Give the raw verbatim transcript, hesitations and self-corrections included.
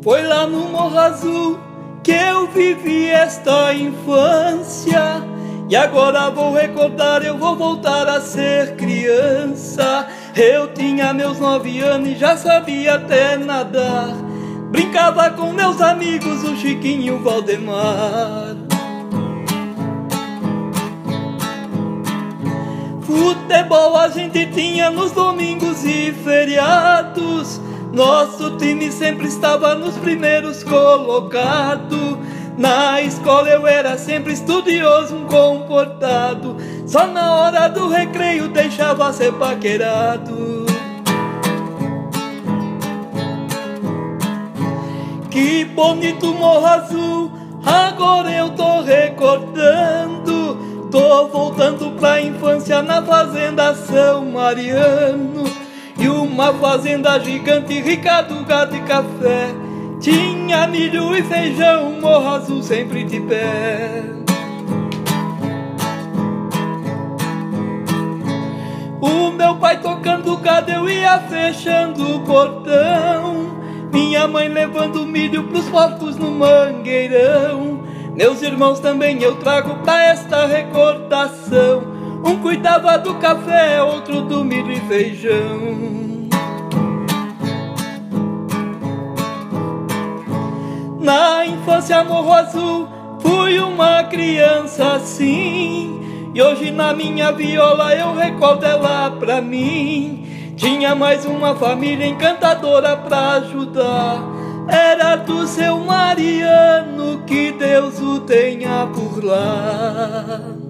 Foi lá no Morro Azul que eu vivi esta infância, e agora vou recordar, eu vou voltar a ser criança. Eu tinha meus nove anos e já sabia até nadar, brincava com meus amigos, o Chiquinho e o Valdemar. Futebol a gente tinha nos domingos e feriados, nosso time sempre estava nos primeiros colocados. Na escola eu era sempre estudioso, um comportado, só na hora do recreio deixava ser paquerado. Que bonito Morro Azul, agora eu tô recordando, tô voltando pra infância na fazenda São Mariano. E uma fazenda gigante, rica do gado e café, tinha milho e feijão, Morro Azul sempre de pé. O meu pai tocando gado, eu ia fechando o portão, minha mãe levando milho pros porcos no mangueirão. Meus irmãos também eu trago pra esta recordação, um cuidava do café, outro do milho e feijão. Na infância Morro Azul fui uma criança assim, e hoje na minha viola eu recordo ela pra mim. Tinha mais uma família encantadora pra ajudar, era do seu Mariano, que Deus o tenha por lá.